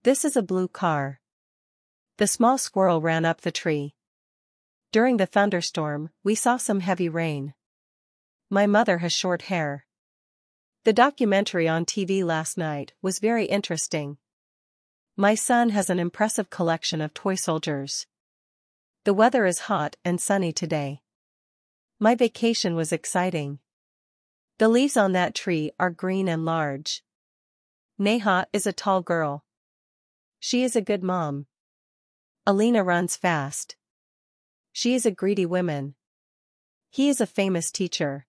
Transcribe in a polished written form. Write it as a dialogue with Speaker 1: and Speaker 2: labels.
Speaker 1: This is a blue car. The small squirrel ran up the tree. During the thunderstorm, we saw some heavy rain. My mother has short hair. The documentary on TV last night was very interesting. My son has an impressive collection of toy soldiers. The weather is hot and sunny today. My vacation was exciting. The leaves on that tree are green and large. Neha is a tall girl. She is a good mom. Alina runs fast. She is a greedy woman. He is a famous teacher.